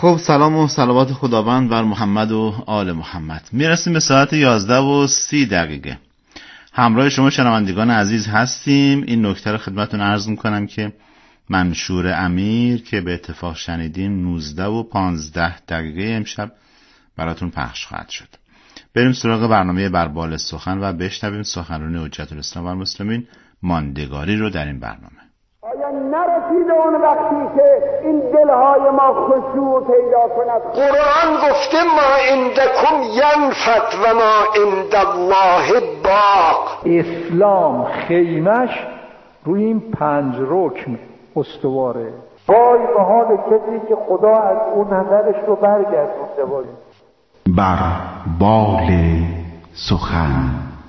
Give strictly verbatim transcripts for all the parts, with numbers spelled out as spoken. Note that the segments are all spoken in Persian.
خب سلام و صلوات خداوند بر محمد و آل محمد. میرسیم به ساعت یازده و سی دقیقه. همراه شما شنوندگان عزیز هستیم. این نکته رو خدمتتون عرض میکنم که منشور امیر که به اتفاق شنیدیم نوزده و پانزده دقیقه امشب براتون پخش خواهد شد. بریم سراغ برنامه بربال سخن و بشنویم سخنرانی حجت الاسلام و المسلمین ماندگاری رو در این برنامه. آیا نرسیده اون وقتی که این دلهای ما خشوع پیدا کند؟ قرآن گفته ما عندکم ینفد و ما عند الله باق. اسلام خیمش روی این پنج رکن استواره. وای به حال کسی که خدا از اون نظرش رو برگردونده باشه. بر بال سخن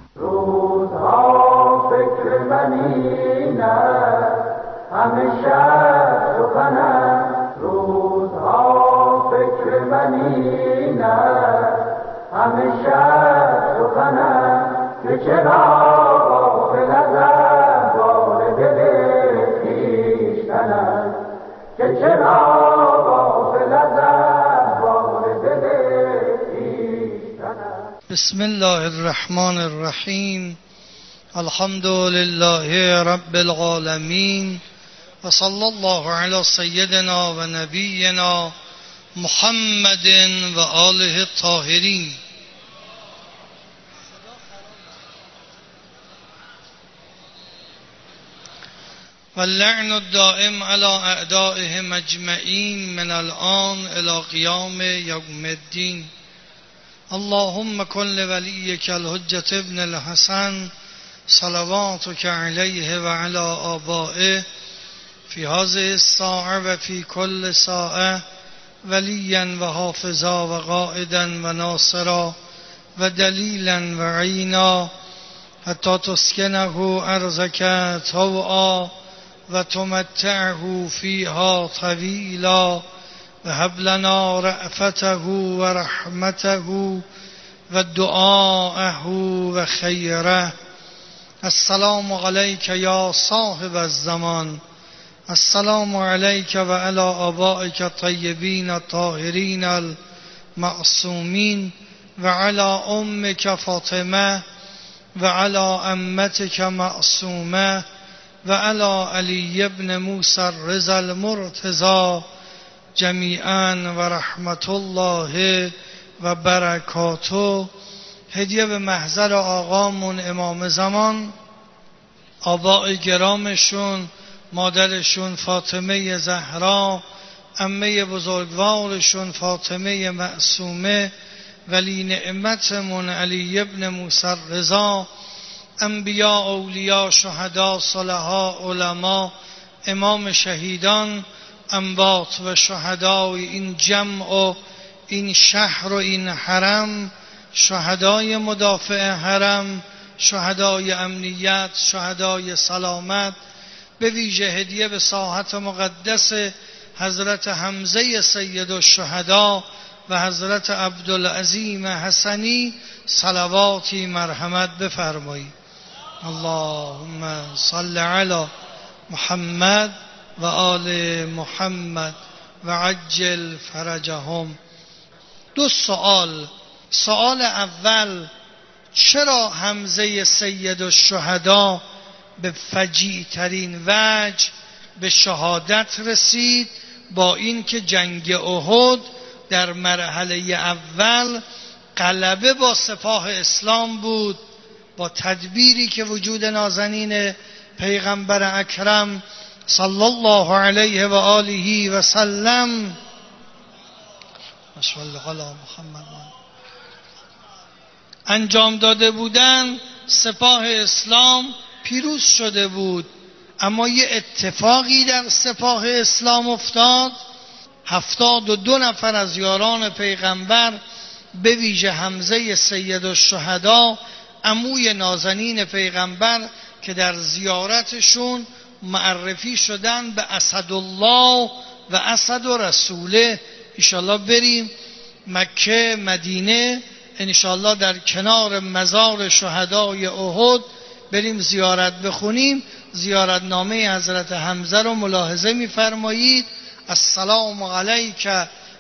روزها فکر منینه همیشه سخنم، روزها فکر منینه همیشه سخنم، که چرا غافل از احوال دل خویشتنم، که چرا غافل از احوال دل خویشتنم. بسم الله الرحمن الرحیم. الحمد لله رب العالمین و صلی الله علی سیدنا و نبینا محمد و آله الطاهرین. واللعن الدائم على اعدائهم اجمعین من الان الى قیام یوم الدین. اللهم کن لولیک الحجة ابن الحسن صلواتك علیه و علی آبائه فی هذه الساعه و فی کل ساعه ولیا و حافظا و قائدا و ناصرا و دلیلا و عینا حتی تسکنه ارضک طوعا و تمتعه فیها طویلا و هب لنا رأفته و رحمته و دعاءه و خیره. السلام علیک یا صاحب الزمان، السلام علیک و علی آبائک الطیبین الطاهرین المعصومین و علی امک فاطمه و علی عمتک معصومه و علی علی ابن موسی الرضا المرتضی جمیعا و رحمت الله و برکاته. هدیه به محضر آقامون امام زمان، آباء گرامشون، مادرشون فاطمه زهرا، عمه بزرگوارشون فاطمه معصومه، ولی نعمتمون علی ابن موسی الرضا، انبیاء، اولیاء، شهدا، صلحاء، علما، امام شهیدان، انباط و شهدای این جمع و این شهر و این حرم، شهدای مدافع حرم، شهدای امنیت، شهدای سلامت، به ویژه هدیه به ساحت مقدس حضرت حمزه سید الشهدا و حضرت عبدالعظیم حسنی صلواتی مرحمت بفرمایید. اللهم صل علی محمد و آل محمد و عجل فرجهم. دو سوال. سوال اول، چرا حمزه سید الشهدا به فجیع ترین وجه به شهادت رسید، با این که جنگ احد در مرحله اول غلبه با سپاه اسلام بود، با تدبیری که وجود نازنین پیغمبر اکرم صلی الله علیه و آله و سلم انجام داده بودند، سپاه اسلام پیروز شده بود. اما یه اتفاقی در سپاه اسلام افتاد. هفتاد و دو نفر از یاران پیغمبر، به ویژه حمزه سید الشهدا عموی نازنین پیغمبر که در زیارتشون معرفی شدن به اسدالله و اسد و رسوله. انشالله بریم مکه مدینه، انشالله در کنار مزار شهدای احد بریم زیارت بخونیم. زیارت نامه حضرت حمزه رو ملاحظه می‌فرمایید. السلام علیک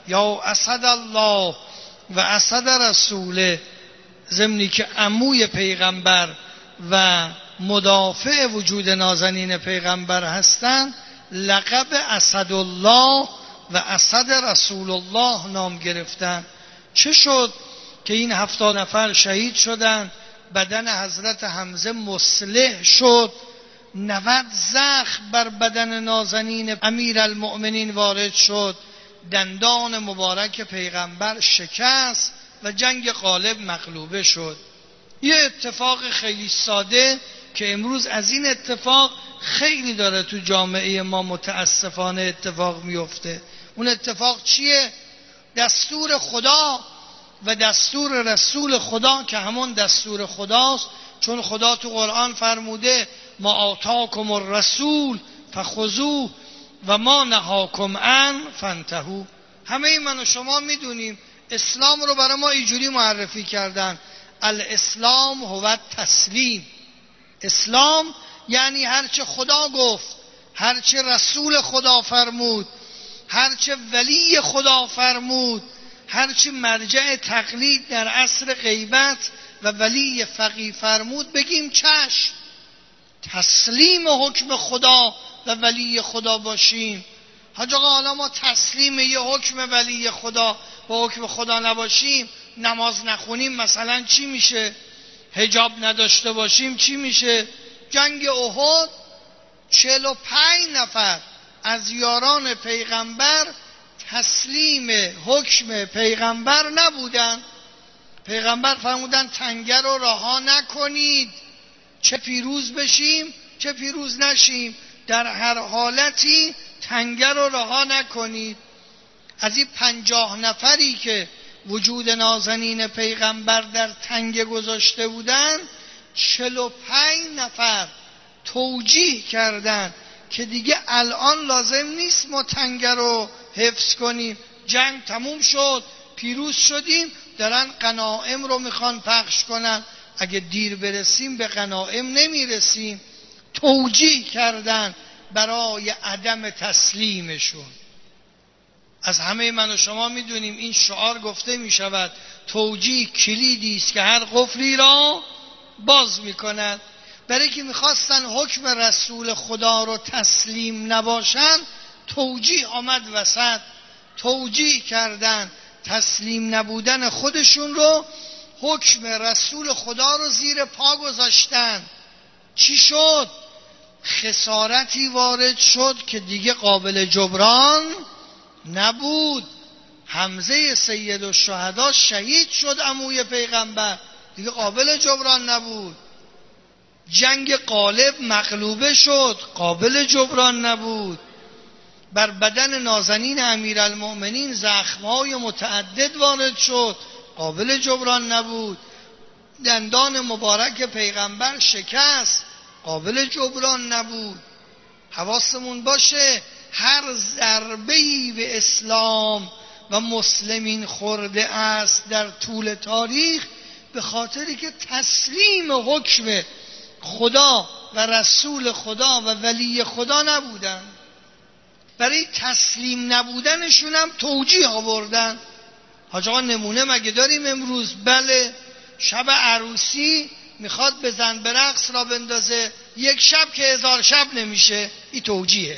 یا اسد الله و اسد رسوله، ضمنی که عموی پیغمبر و مدافع وجود نازنین پیغمبر هستند، لقب اسدالله و اسد رسول الله نام گرفتن. چه شد که این هفتاد نفر شهید شدند؟ بدن حضرت حمزه مصلح شد، نود زخم بر بدن نازنین امیرالمؤمنین وارد شد، دندان مبارک پیغمبر شکست و جنگ غالب مغلوبه شد. یه اتفاق خیلی ساده که امروز از این اتفاق خیلی داره تو جامعه ما متاسفانه اتفاق میفته. اون اتفاق چیه؟ دستور خدا و دستور رسول خدا که همون دستور خداست، چون خدا تو قرآن فرموده ما آتاکم الرسول فخذوه و ما نهاکم عنه فانتهوا. همه من و شما میدونیم اسلام رو برای ما اینجوری معرفی کردن: الاسلام هو تسلیم. اسلام یعنی هرچه خدا گفت، هرچه رسول خدا فرمود، هرچه ولی خدا فرمود، هرچه مرجع تقلید در عصر غیبت و ولی فقیه فرمود بگیم چشم، تسلیم حکم خدا و ولی خدا باشیم. حاج آقا حالا ما تسلیم یه حکم ولی خدا با حکم خدا نباشیم، نماز نخونیم مثلا چی میشه؟ حجاب نداشته باشیم چی میشه؟ جنگ احد چهل و پنج نفر از یاران پیغمبر تسلیم حکم پیغمبر نبودن. پیغمبر فرمودن تنگه رو رها نکنید، چه پیروز بشیم چه پیروز نشیم، در هر حالتی تنگه رو رها نکنید. از این پنجاه نفری که وجود نازنین پیغمبر در تنگه گذاشته بودن، چهل و پنج نفر توجیه کردن که دیگه الان لازم نیست ما تنگه رو حفظ کنیم، جنگ تموم شد، پیروز شدیم، دارن غنایم رو میخوان پخش کنن، اگه دیر برسیم به غنایم نمیرسیم. توجیه کردن برای عدم تسلیمشون. از همه من و شما میدونیم این شعار گفته میشود توجیه کلیدی است که هر قفلی را باز میکند. برای که میخواستن حکم رسول خدا رو تسلیم نباشن، توجیه آمد وسط، توجیه کردن تسلیم نبودن خودشون رو، حکم رسول خدا رو زیر پا گذاشتن. چی شد؟ خسارتی وارد شد که دیگه قابل جبران نبود. حمزه سید الشهدا شهید شد، عموی پیغمبر، دیگه قابل جبران نبود. جنگ غالب مغلوبه شد، قابل جبران نبود. بر بدن نازنین امیرالمؤمنین زخم‌های متعدد وارد شد، قابل جبران نبود. دندان مبارک پیغمبر شکست، قابل جبران نبود. حواسمون باشه هر ضربه‌ای به اسلام و مسلمین خورده است در طول تاریخ به خاطری که تسلیم حکم خدا و رسول خدا و ولی خدا نبودن. برای تسلیم نبودنشون هم توجیه آوردن. حاج آقا نمونه مگه داریم امروز؟ بله، شب عروسی میخواد به زن به رقص را بندازه، یک شب که هزار شب نمیشه، این توجیهه.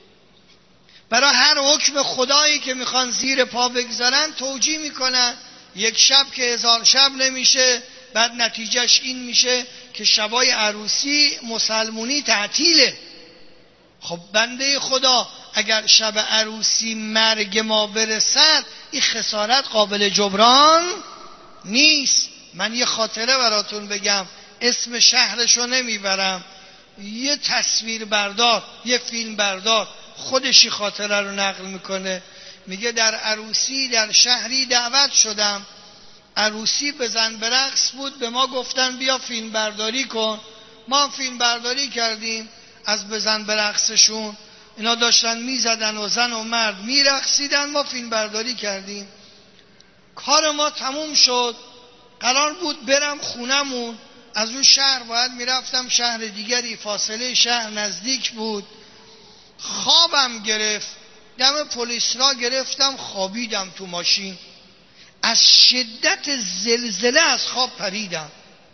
برای هر حکم خدایی که میخوان زیر پا بگذارن توجیه میکنن، یک شب که هزار شب نمیشه، بعد نتیجهش این میشه که شبای عروسی مسلمونی تعطیله. خب بنده خدا اگر شب عروسی مرگ ما برسد، این خسارت قابل جبران نیست. من یه خاطره براتون بگم، اسم شهرشو نمیبرم. یه تصویر بردار، یه فیلم بردار خودشی خاطره رو نقل میکنه، میگه در عروسی در شهری دعوت شدم، عروسی بزن به رقص بود، به ما گفتن بیا فیلم برداری کن. ما فیلم برداری کردیم از بزن به رقصشون، اینا داشتن میزدن و زن و مرد میرقصیدن، ما فیلم برداری کردیم. کار ما تموم شد، قرار بود برم خونمون، از اون شهر باید میرفتم شهر دیگری، فاصله شهر نزدیک بود. خوابم گرفت، دم پلیس را گرفتم، خوابیدم تو ماشین. از شدت زلزله از خواب پریدم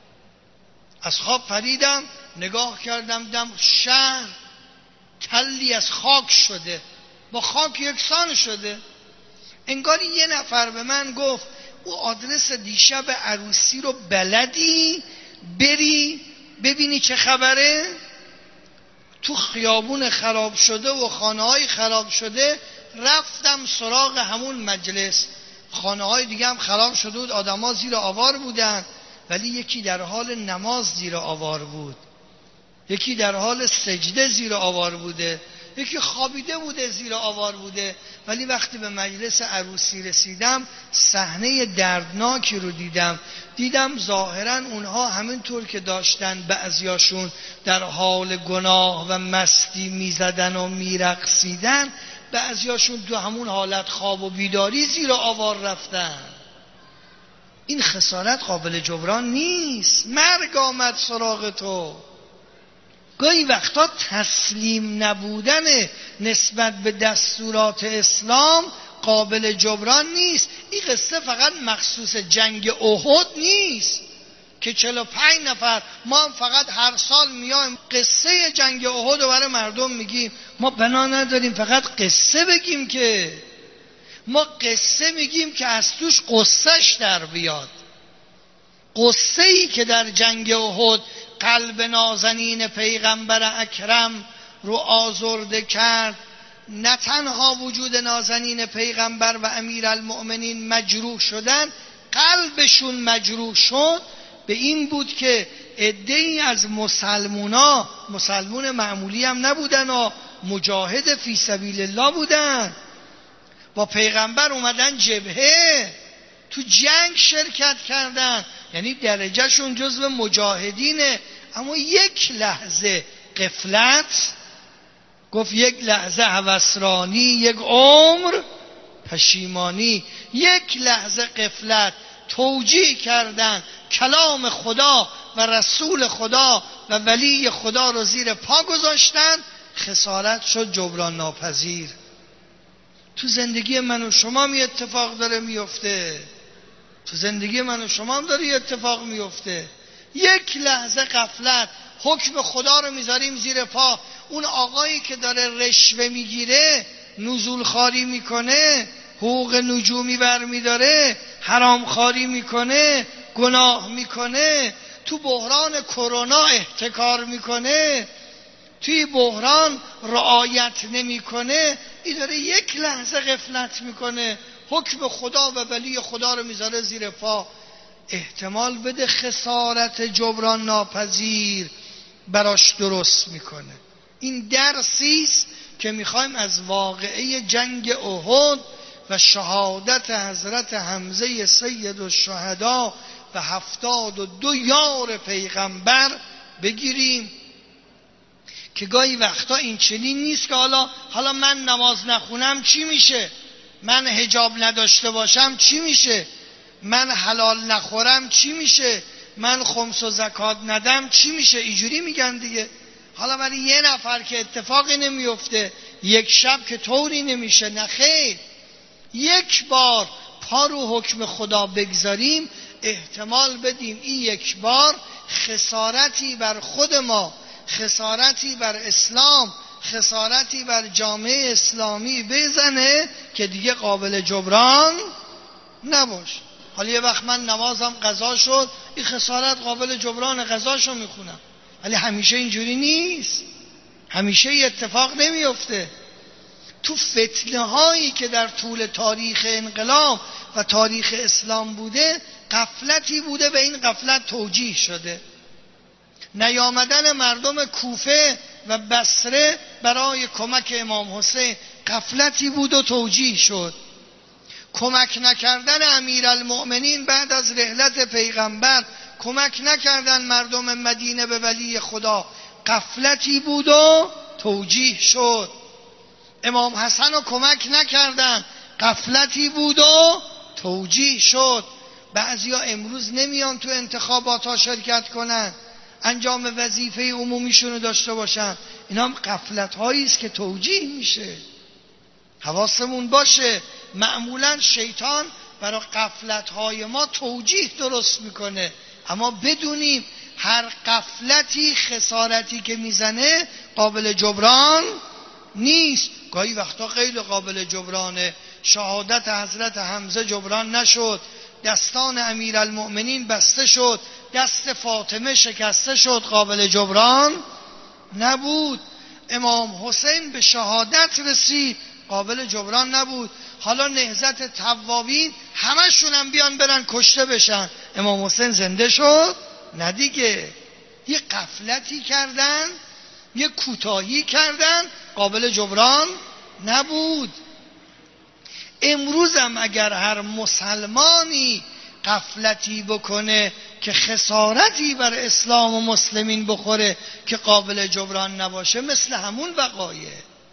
از خواب پریدم نگاه کردم دم شهر تلی از خاک شده، با خاک یکسان شده. انگار یه نفر به من گفت او آدرس دیشب عروسی رو بلدی؟ بری ببینی چه خبره؟ تو خیابون خراب شده و خانه‌های خراب شده رفتم سراغ همون مجلس. خانه‌های دیگه هم خراب شده بود، آدم‌ها زیر آوار بودن، ولی یکی در حال نماز زیر آوار بود، یکی در حال سجده زیر آوار بوده، یکی خوابیده بوده زیر آوار بوده. ولی وقتی به مجلس عروسی رسیدم صحنه دردناکی رو دیدم. دیدم ظاهرا اونها همینطور که داشتن بعضیاشون در حال گناه و مستی میزدن و میرقصیدن، بعضیاشون تو همون حالت خواب و بیداری زیر آوار رفتن. این خسارت قابل جبران نیست. مرگ آمد سراغ تو. گاهی وقتا تسلیم نبودن نسبت به دستورات اسلام قابل جبران نیست. این قصه فقط مخصوص جنگ احد نیست که چهل و پنج نفر ما هم فقط هر سال میایم قصه جنگ احد رو برای مردم میگیم. ما بنا نداریم فقط قصه بگیم، که ما قصه میگیم که از توش قصهش در بیاد. قصه ای که در جنگ احد قلب نازنین پیغمبر اکرم رو آزرده کرد، نه تنها وجود نازنین پیغمبر و امیرالمؤمنین مجروح شدن، قلبشون مجروح شد. به این بود که عده‌ای از مسلمونا، مسلمون معمولی هم نبودن و مجاهد فی سبیل الله بودن، با پیغمبر اومدن جبهه، تو جنگ شرکت کردن، یعنی درجهشون جزو مجاهدینه. اما یک لحظه غفلت، گفت یک لحظه هوسرانی یک عمر پشیمانی، یک لحظه غفلت توجیه کردن کلام خدا و رسول خدا و ولی خدا رو زیر پا گذاشتن، خسارت شد جبران ناپذیر. تو زندگی من و شما می اتفاق داره میفته، تو زندگی من و شما هم داره اتفاق میفته. یک لحظه غفلت، حکم خدا رو میذاریم زیر پا. اون آقایی که داره رشوه میگیره، نزول خاری میکنه، حقوق نجومی برمیداره، حرام خاری میکنه، گناه میکنه، تو بحران کرونا احتکار میکنه، توی بحران رعایت نمیکنه، این داره یک لحظه غفلت میکنه، حکم خدا و ولی خدا رو میذاره زیر پا. احتمال بده خسارت جبران ناپذیر براش درست میکنه. این درسیست که میخوایم از واقعه جنگ احد و شهادت حضرت حمزه سید الشهدا و هفتاد و دو یار پیغمبر بگیریم که گاهی وقتا این چنین نیست که حالا حالا من نماز نخونم چی میشه، من حجاب نداشته باشم چی میشه، من حلال نخورم چی میشه، من خمس و زکات ندم چی میشه. اینجوری میگن دیگه. حالا برای یه نفر که اتفاقی نمیفته، یک شب که طوری نمیشه. نه خیر، یک بار پا رو حکم خدا بگذاریم، احتمال بدیم این یک بار خسارتی بر خود ما، خسارتی بر اسلام، خسارتی بر جامعه اسلامی بزنه که دیگه قابل جبران نباشه. حالا یه وقت من نمازم قضا شد، این خسارت قابل جبران، قضاشو میخونم. ولی همیشه اینجوری نیست، همیشه این اتفاق نمیفته. تو فتنه هایی که در طول تاریخ انقلاب و تاریخ اسلام بوده، غفلتی بوده و این غفلت توجیه شده. نیامدن مردم کوفه و بصره برای کمک امام حسین غفلتی بود و توجیه شد. کمک نکردن امیرالمؤمنین بعد از رحلت پیغمبر، کمک نکردن مردم مدینه به ولی خدا، غفلتی بود و توجیه شد. امام حسن رو کمک نکردن، غفلتی بود و توجیه شد. بعضیا امروز نمیان تو انتخابات ها شرکت کنن، انجام وظیفه عمومیشون رو داشته باشن. اینا هم غفلت هایی است که توجیه میشه. حواسمون باشه. معمولا شیطان برای غفلت‌های ما توجیه درست میکنه، اما بدونیم هر غفلتی، خسارتی که میزنه قابل جبران نیست. گاهی وقتا خیلی قابل جبرانه. شهادت حضرت حمزه جبران نشد، دستان امیرالمؤمنین بسته شد، دست فاطمه شکسته شد، قابل جبران نبود. امام حسین به شهادت رسید، قابل جبران نبود. حالا نهضت توابین همشون هم بیان برن کشته بشن، امام حسین زنده شد؟ نه دیگه. یه غفلتی کردن، یه کوتاهی کردن، قابل جبران نبود. امروز هم اگر هر مسلمانی غفلتی بکنه که خسارتی بر اسلام و مسلمین بخوره که قابل جبران نباشه، مثل همون وقایع.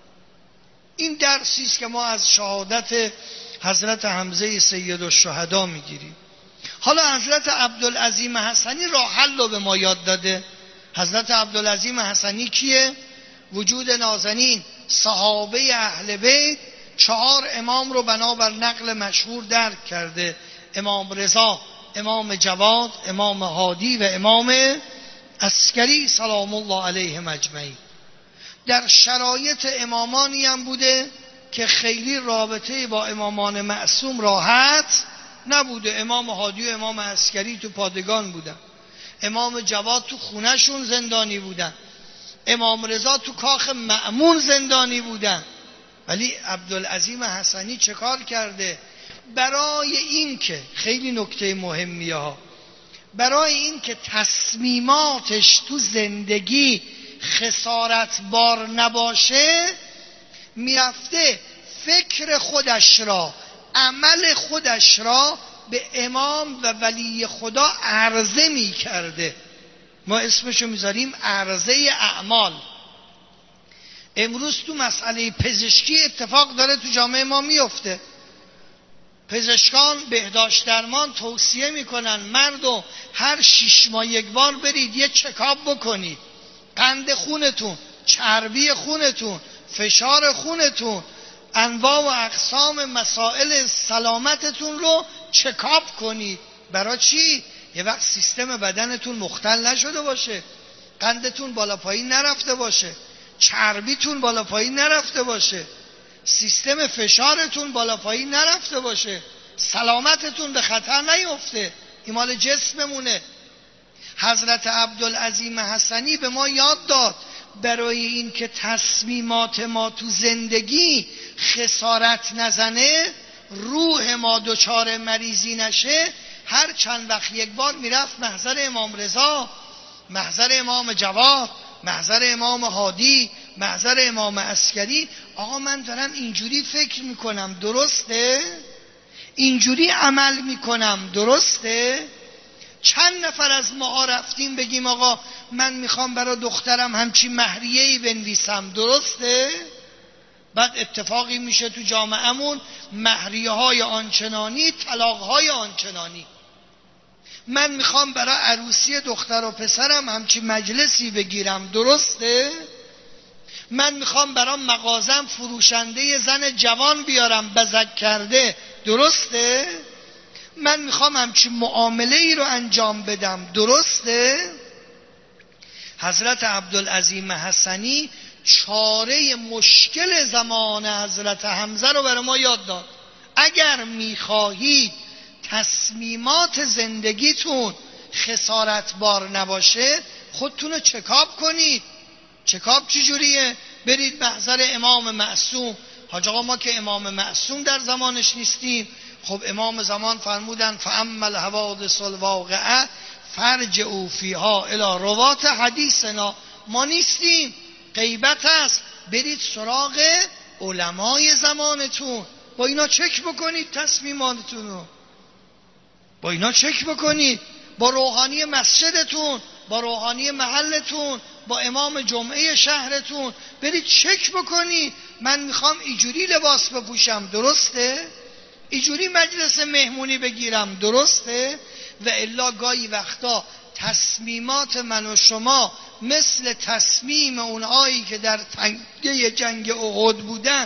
این درسی است که ما از شهادت حضرت حمزه سید الشهدا میگیریم. حالا حضرت عبدالعظیم حسنی راه حل رو به ما یاد داده. حضرت عبدالعظیم حسنی کیه؟ وجود نازنین صحابه اهل بیت چهار امام رو بنابر نقل مشهور درک کرده: امام رضا، امام جواد، امام هادی و امام عسکری سلام الله علیهم اجمعین. در شرایط امامانی هم بوده که خیلی رابطه با امامان معصوم راحت نبوده. امام هادی و امام عسکری تو پادگان بودن، امام جواد تو خونهشون زندانی بودن، امام رضا تو کاخ مأمون زندانی بودن. ولی عبدالعظیم حسنی چه کار کرده؟ برای این که خیلی نکته مهمیه ها، برای این که تصمیماتش تو زندگی خسارت بار نباشه، میرفته فکر خودش را، عمل خودش را به امام و ولی خدا عرضه می کرده. ما اسمشو میذاریم عرضه اعمال. امروز تو مسئله پزشکی اتفاق داره تو جامعه ما میفته. پزشکان بهداشت درمان توصیه میکنن مردم هر شش ماه یک بار برید یه چکاپ بکنید، قند خونتون، چربی خونتون، فشار خونتون، انواع و اقسام مسائل سلامتتون رو چکاپ کنید. برای چی؟ یه وقت سیستم بدنتون مختل نشده باشه، قندتون بالا پایین نرفته باشه، چربیتون بالا پایین نرفته باشه، سیستم فشارتون بالا پایین نرفته باشه، سلامتتون به خطر نیفته. این مال جسممونه. حضرت عبدالعظیم حسنی به ما یاد داد برای این که تصمیمات ما تو زندگی خسارت نزنه، روح ما دچار مریضی نشه، هر چند وقت یک بار میرفت محضر امام رضا، محضر امام جواد، محضر امام هادی، محضر امام عسکری. آقا من دارم اینجوری فکر میکنم، درسته؟ اینجوری عمل میکنم، درسته؟ چند نفر از ما رفتیم بگیم آقا من میخوام برای دخترم همچین مهریه‌ای بنویسم، درسته؟ بعد اتفاقی میشه تو جامعهمون، مهریه های آنچنانی، طلاق های آنچنانی. من میخوام برای عروسی دختر و پسرم همچین مجلسی بگیرم، درسته؟ من میخوام برای مغازم فروشنده زن جوان بیارم بزک کرده، درسته؟ من میخوام همچین معامله ای رو انجام بدم، درسته؟ حضرت عبدالعظیم حسنی چاره مشکل زمان حضرت حمزه رو برای ما یاد داد. اگر میخواهید تصمیمات زندگیتون خسارت بار نباشه، خودتون رو چکاپ کنید. چکاپ چجوریه؟ برید محضر امام معصوم. حاج آقا ما که امام معصوم در زمانش نیستیم. خب امام زمان فرمودن فاما الحوادث الواقعه فرجعوا فیها الی روات حدیثنا. ما نیستیم، غیبت است. برید سراغ علمای زمانتون، با اینا چک بکنید تصمیماتتون رو، با اینا چک بکنید، با روحانی مسجدتون، با روحانی محلتون، با امام جمعه شهرتون برید چک بکنید. من میخوام اینجوری لباس بپوشم، درسته؟ اینجوری مجلس مهمونی بگیرم، درسته؟ و الا گاهی وقتا تصمیمات من و شما مثل تصمیم اونهایی که در تنگه جنگ احد بودن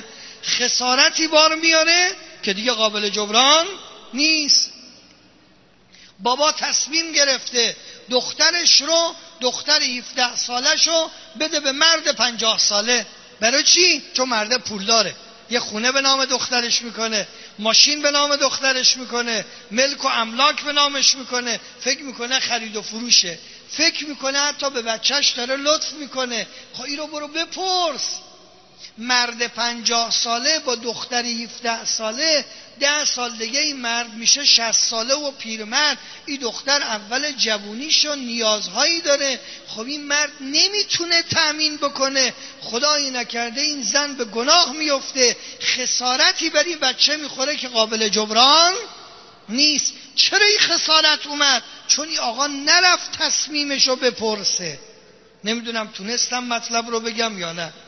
خسارتی بار میاره که دیگه قابل جبران نیست. بابا تصمیم گرفته دخترش رو، دختر هفده سالش رو بده به مرد پنجاه ساله. برای چی؟ چون مرد پول داره، یه خونه به نام دخترش میکنه، ماشین به نام دخترش میکنه، ملک و املاک به نامش میکنه، فکر میکنه خرید و فروشه، فکر میکنه حتی به بچهش داره لطف میکنه. خب این رو برو بپرس. مرد پنجاه ساله با دختر هفده ساله، ده سال دیگه این مرد میشه شصت ساله و پیرمرد. این دختر اول جوونیش و نیازهایی داره. خب این مرد نمیتونه تأمین بکنه، خدایی نکرده این زن به گناه میفته، خسارتی بر این بچه میخوره که قابل جبران نیست. چرا این خسارت اومد؟ چون این آقا نرفت تصمیمشو بپرسه. نمیدونم تونستم مطلب رو بگم یا نه.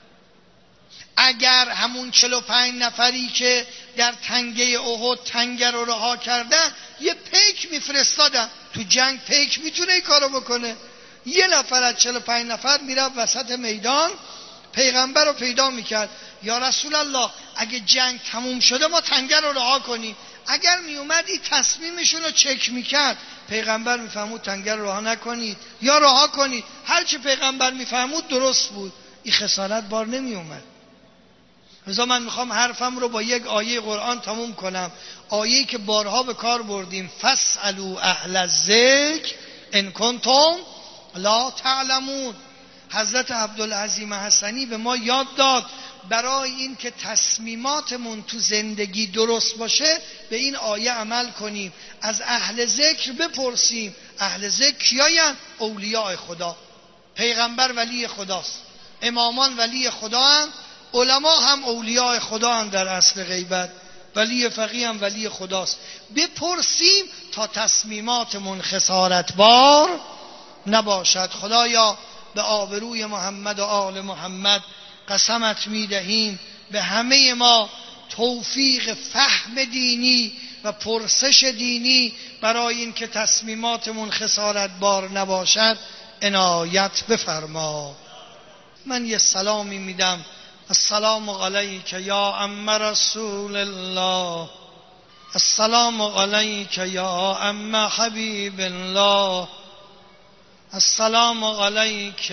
اگر همون چهل و پنج نفری که در تنگه احد تنگه رو رها کردن یه پیک میفرستادن تو جنگ، پیک میتونه این کارو بکنه. یه نفر از چهل و پنج نفر میرفت وسط میدان، پیغمبر رو پیدا میکرد، یا رسول الله اگه جنگ تموم شده ما تنگه رو رها کنیم. اگر میومد این تصمیمشون رو چک میکرد، پیغمبر میفهمود تنگه رو رها نکنید یا رها کنید. هرچی پیغمبر میفهمود درست بود، این خسارت بار نمیومد. لذا من میخوام حرفم رو با یک آیه قرآن تموم کنم، آیه‌ای که بارها به کار بردیم: فاسألوا اهل الذکر ان کنتم لا تعلمون. حضرت عبدالعظیم حسنی به ما یاد داد برای این که تصمیماتمون تو زندگی درست باشه به این آیه عمل کنیم، از اهل ذکر بپرسیم. اهل ذکر کیاین؟ اولیاء خدا. پیغمبر ولی خداست، امامان ولی خدا هستند، علما هم اولیاء خدا هم در اصل غیبت، ولی فقیه هم ولی خداست. بپرسیم تا تصمیماتمون خسارت بار نباشد. خدایا به آبروی محمد و آل محمد قسمت میدهیم به همه ما توفیق فهم دینی و پرسش دینی برای این که تصمیماتمون خسارت بار نباشد عنایت بفرما. من یه سلامی میدم: السلام علیک یا عم رسول الله، السلام علیک یا عم حبیب الله، السلام علیک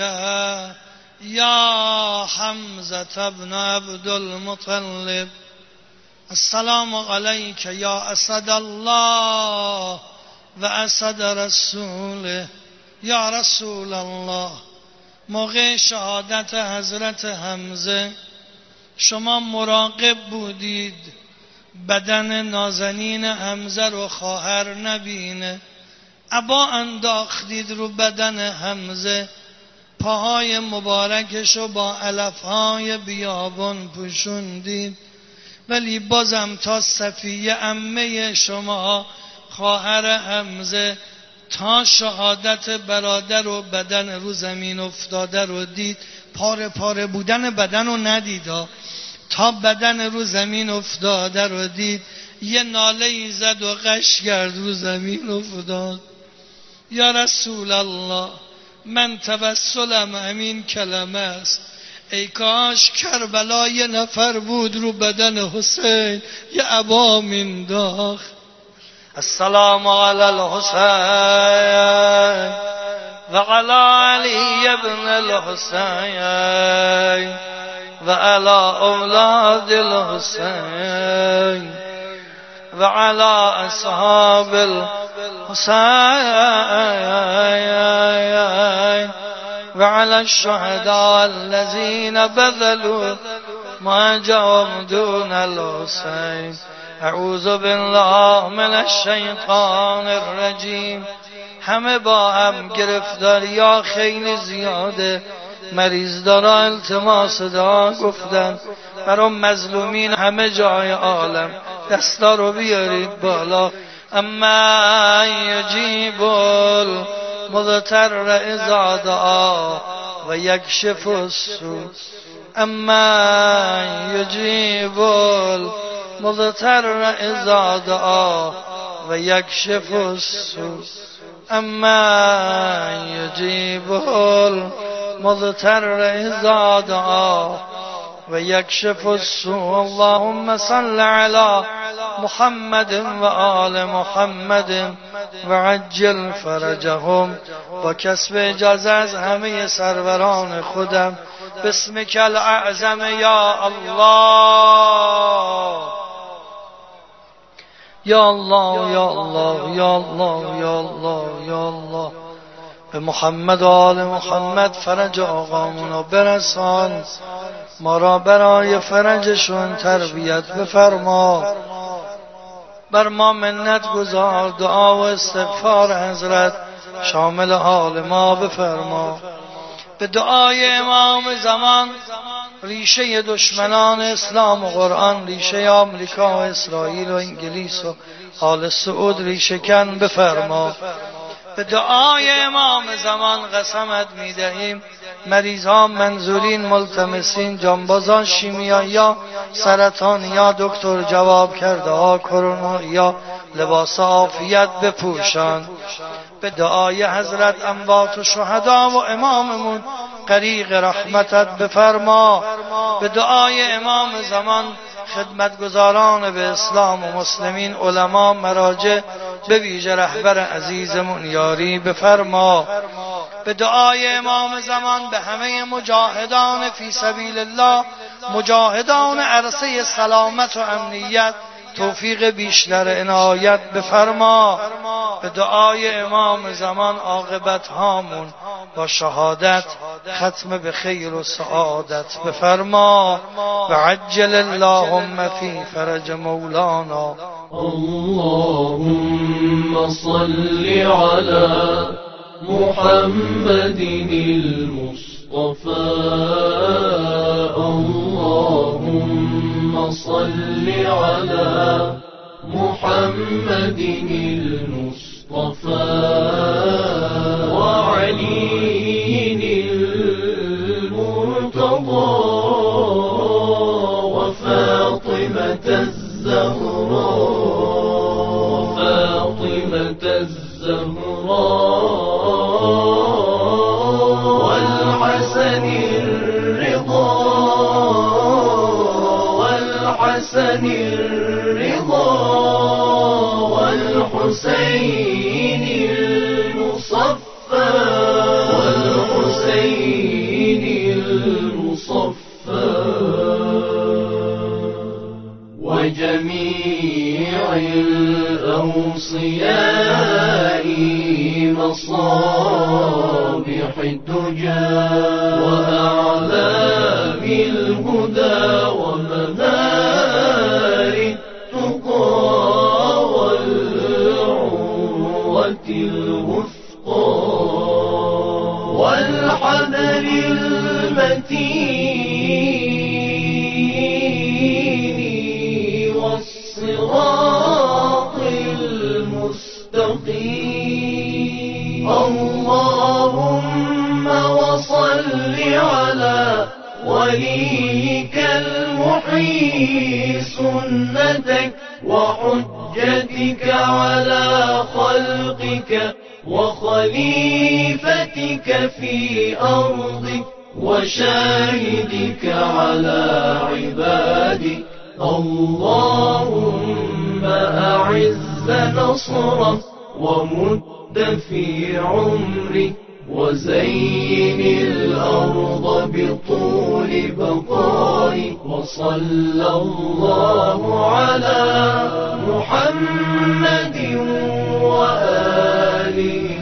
یا حمزة ابن عبد المطلب، السلام علیک یا اسد الله و اسد رسوله. یا رسول الله، موقع شهادت حضرت حمزه شما مراقب بودید بدن نازنین حمزه رو خواهر نبینه، عبا انداختید رو بدن حمزه، پاهای مبارکش رو با علفهای بیابان پوشوندید، ولی بازم تا صفیه عمه شما خواهر حمزه تا شهادت برادر و بدن رو زمین افتاده رو دید. پاره پاره بودن بدن رو ندید، تا بدن رو زمین افتاده رو دید، یه ناله ای زد و غش کرد رو زمین افتاد. یا رسول الله، من توسلم همین کلمه است، ای کاش کربلا یه نفر بود رو بدن حسین یه عبا مینداخت. السلام علی الحسین و علی علی ابن الحسین و علی اولاد الحسین و علی اصحاب الحسین و علی الشهداء الذين بذلوا ما جاءهم دون الحسین. اعوذ بالله من الشیطان الرجیم. همه با هم گرفتاری ها خیلی زیاده، مریض دارا التماس دعا گفتن برای مظلومین همه جای عالم. دستا رو بیارید بالا. اما یجیب المضطر اذا دعا و یکشف السوء. اما یجیب المضطر اذا دعا و یکشف السوء. اما یجیب المضطر اذا دعا و یکشف السوء. اللهم صل علی محمد و آل محمد و عجل فرجهم. با کسب اجازه از همه سروران خودم، بسمک الاعظم یا الله یا الله یا الله یا الله یا الله یا الله، به محمد و آل محمد فرج آقامونو برسان، ما را برای فرجشون تربیت بفرما، بر ما منت گذار، دعا و استغفار حضرت شامل حال ما بفرما. به دعای امام زمان ریشه دشمنان اسلام و قرآن، ریشه آمریکا و اسرائیل و انگلیس و آل سعود ریشه کن بفرما. به دعای امام زمان قسمت میدهیم مریض ها، منظورین، ملتمسین، جانبازان، شیمیایی یا سرطان یا دکتر جواب کرده ها، کرونا یا لباس عافیت بپوشان. به دعای حضرت اموات و شهدا و اماممون غریق رحمتت بفرما. به دعای امام زمان خدمتگزاران به اسلام و مسلمین، علما، مراجع، به ویژه رهبر عزیزمون یاری بفرما. به دعای امام زمان به همه مجاهدان فی سبیل الله، مجاهدان عرصه سلامت و امنیت، توفیق بیشتر عنایت بفرما. به دعای امام زمان عاقبت هامون با شهادت ختم به خیر و سعادت بفرما. و عجل اللهم فی فرج مولانا. اللهم صل على محمد المصطفى. اللهم صل على محمد المصطفى وعلي المرتضى وفاطمة الزهراء وفاطمة الزهراء والحسن الرضا والحسن الرضا والحسين المصفى والحسين المصفى وجميع الأوصياء مصابيح الدجى وأعلام الهدى ومنار التقى والعروة الوثقى والحذر المتين والصراط المستقيم. اللهم وصل على وليك المحيي سنتك وحجتك على خلقك وخليفتك في أرضك وشاهدك على عبادك. اللهم أعز نصرك ومد في عمرك وزين الأرض بطول بقائك. وصلى الله على محمد وآله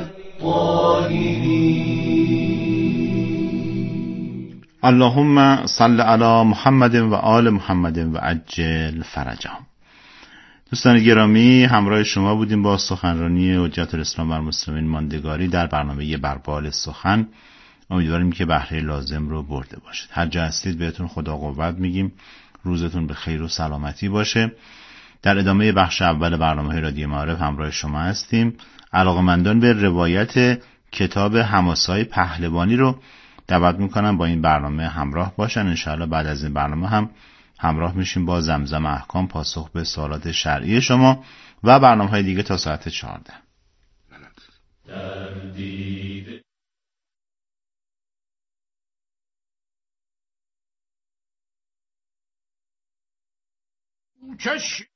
الطاهرين. اللهم صل على محمد و آل محمد و عجل فرجهم. دوستان گرامی، همراه شما بودیم با سخنرانی حجت الاسلام بر مسلمین ماندگاری در برنامه بر بال سخن. امیدواریم که بهره لازم رو برده باشید. هر جا هستید بهتون خدا قوت میگیم. روزتون به خیر و سلامتی باشه. در ادامه بخش اول برنامه رادیو معارف همراه شما هستیم. علاقه‌مندان به روایت کتاب حماسه‌های پهلوانی رو دعوت میکنم با این برنامه همراه باشن. انشاءالله بعد از این برنامه هم همراه میشیم با زمزم احکام، پاسخ به سوالات شرعی شما و برنامه‌های دیگه تا ساعت چهارده. چش